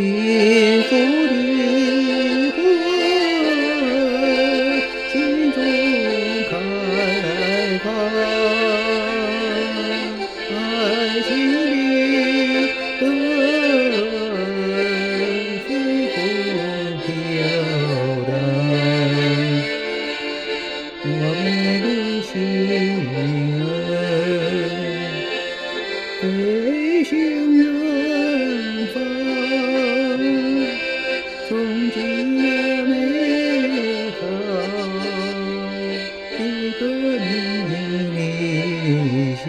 幸福的花心中开放，爱情的灯随风飘荡，我们的心儿飞向远方，憧憬美好一个理想。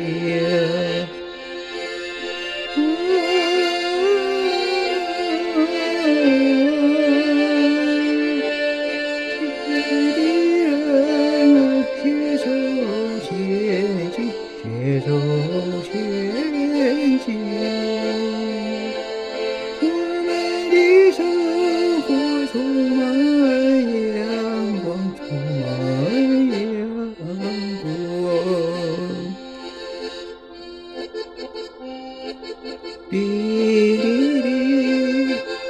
携手前行，我们的生活充满阳光，充满阳光。滴滴滴，我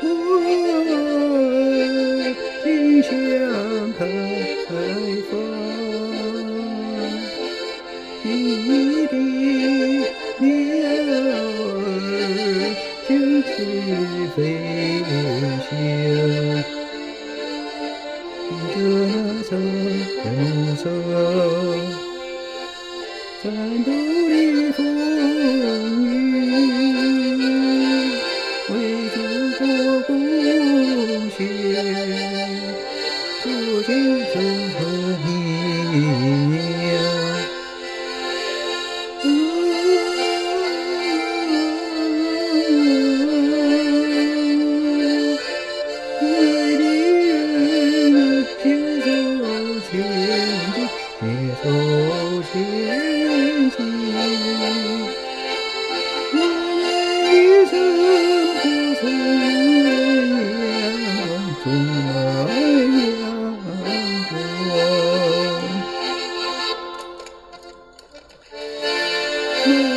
心像开放。一滴鸟儿就此飞翔，迎着那场忧伤，战斗的风雨，为祖国贡献，做见证和力量。携手前行，我们的生活充满阳光。